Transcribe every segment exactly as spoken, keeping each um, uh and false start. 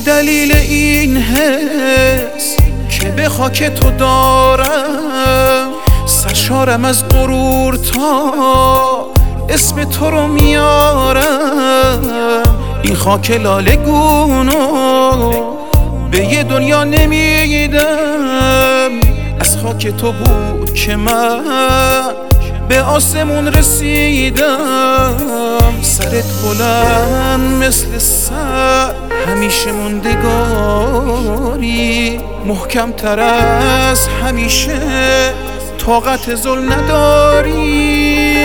دلیل این حس که به خاک تو دارم، سرشارم از غرور تا اسم تو رو میارم. این خاک لاله گونو به یه دنیا نمیدم، از خاک تو بود که من به آسمون رسیدم. سرت بلند مثل سر همیشه موندگاری، محکم تر از همیشه طاقت ظلم نداری.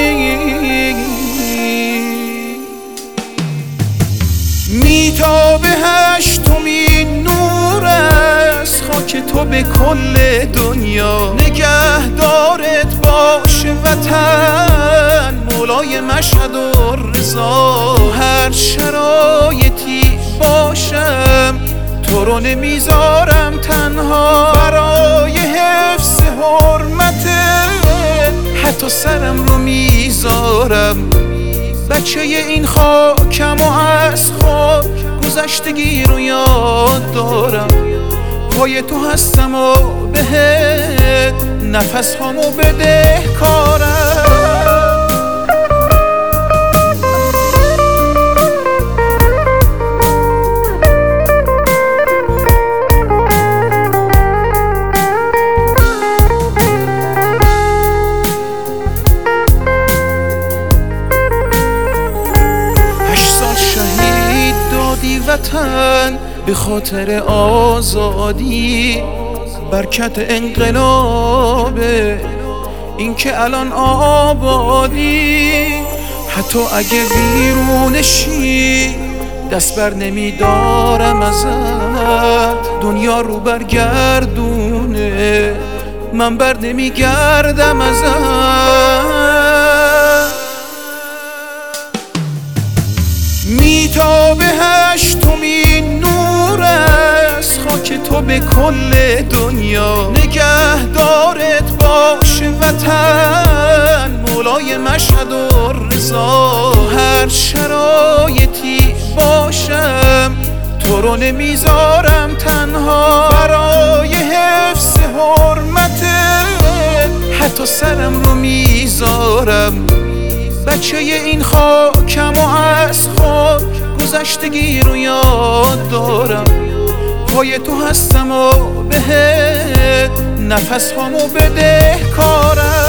میتابه هشتمین نور از خاک تو به کل دنیا، نگهدارت باشه وطن مولای مشهد و رضا. هر شرایطی باشم تو رو نمیذارم تنها، برای حفظ حرمتت حتی سرم رو میذارم. بچه این خاکم و از خاک گذشتگی رو یاد دارم. پای تو هستم و بهت نفس هامو بده کارم. وطن به خاطر آزادی، برکت انقلاب این که الان آبادی. حتی اگه ویرونشی دست بر نمیدارم ازت، دنیا رو برگردونه من بر نمیگردم ازت. میتابه هشتمین نور از خاک تو به کل دنیا، نگهدارت باشه وطن مولای مشهد و رضا. هر شرایطی باشم تو رو نمیذارم تنها، برای حفظ حرمتت حتی سرم رو میذارم. بچه این خاکم و از خاک گذشتگی رو یاد دارم. پای تو هستم و بهت نفس هامو بده کارم.